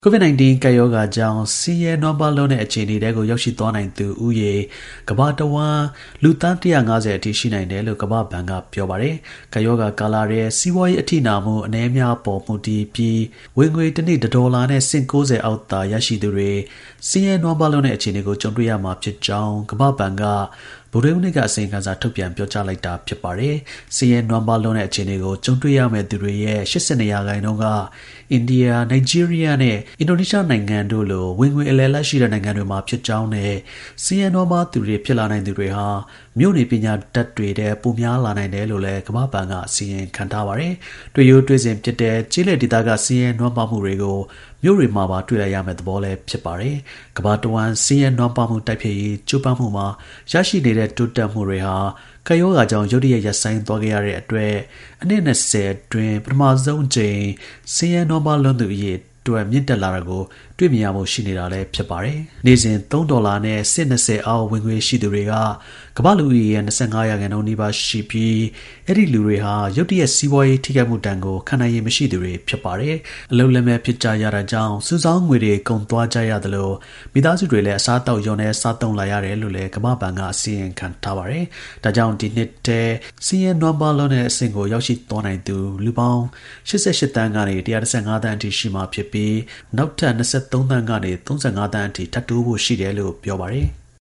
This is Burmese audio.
COVID-19 ကပ်ရောဂါကြောင့်ဆင်းရဲနွမ်းပါးလွန်းတဲ့အခြေအနေတွေကိုရောက်ရှိသွားနိုင်သူဦးရေကမ္ဘာတစ်ဝန်းလူသန်း150အထိရှိနိုင်တယ်လို့ကမ္ဘာ့ဘဏ်ကပြောပါတယ်။ကပ်ရောဂါကာလထဲစီးပွားရေးအထိနာမှုအနည်းအများပေါ်မူတည်ပြီးဝင်ငွေတစ်နေ့$1နဲ့ဆင့်90အောက်သာရရှိသူတွေဆင်းရဲနွမ်းပါးလွန်းတဲ့အခြေအနေကိုကြုံတွေ့ရမှာဖြစ်ကြောင်းကမ္ဘာ့ဘဏ်ကဗုဒ္ဓဟူးနေ့ကအစီရင်ခံစာထုတ်ပြန်ပြောကြားလိုက်တာဖြစ်ပါတယ်။စီးရဲနွမ်းပါးလွန်းတဲ့အခြေအနေကိုကြုံတွေ့ရမယ့်သူတွေရဲ့82%ကအိန္ဒိယ၊နိုင်ဂျီးရီးယားနဲ့အင်ဒိုနီးရှားနိုင်ငံတို့လိုဝင်ငွေအလယ်အလတ်ရှိတဲ့နိုင်ငံတွေမှာဖြစ်ကြောင်းနဲ့ဆင်းရဲနွမ်းပါးသူတွေဖြစ်လာနိုင်သူတွေဟာမြို့နေပညာတတ်တွေတဲ့ပိုများလာနိုင်တယ်လို့လည်းကမ္ဘာ့ဘဏ်ကအစီရင်ခံထားပါတယ်။တွေ့ရိုးတွေ့စဉ်ဖြစ်တဲ့ကျေးလက်ဒေသကဆင်းရဲနွမ်းပါးမှုတွေကိုမြို့တွေမှာပါတွေ့ရမယ့်သဘောလည်းဖြစ်ပါတယ်။ကမ္ဘာတဝန်းဆင်းရဲနွမ်းပါးမှုတိုက်ဖျက်ရေးကြိုးပမ်းမှုမှာရရှိနေတဲ့တိုးတက်မှုတွေဟာကပ်ရောဂါကြောင့်ရုတ်တရက်ရပ်ဆိုင်းသွားခဲ့ရတဲ့အတွက်အနှစ်20အတွင်းပထမဆုံးအကြိမ်ဆင်းရဲနွမ်းပါးလွန်းသူအရေးအတွက်မြင့်တက်လာတာကိုတွေ့မြင်ရမှုရှိနေတာလည်းဖြစ်ပါတယ်။နေ့စဉ်$3နဲ့$20အောက်ဝင်ငွေရှိသူတွေကကမ္ဘာလူဦးရေရဲ့25%နီးပါးရှိပြီးအဲ့ဒီလူတွေဟာရုတ်တရက်စီးပွားရေးထိခိုက်မှုတန်ကိုခံနိုင်ရည်မရှိသူတွေဖြစ်ပါတယ်။အလုပ်လက်မဲ့ဖြစ်ကြရတာကြောင့်စုဆောင်းငွေတွေကုန်သွားကြရသလိုမိသားစုတွေလည်းအစားအသောက်လျော့နေစားသုံးလာရတယ်လို့လည်းကမ္ဘာ့ဘဏ်ကအစီရင်ခံထားပါတယ်။ဒါကြောင့်ဒီနှစ်ထဲဆင်းရဲနွမ်းပါးလွန်းတဲ့အဆင့်ကိုရောက်ရှိသွားနိုင်သူလူပေါင်း88သန်းကနေ115သန်းအထိရှိမှာဖြစ်ပြီးနောက်ထပ်23သန်းကနေ35သန်းအထိထပ်တိုးဖို့ရှိတယ်လို့ပြောပါတယ်။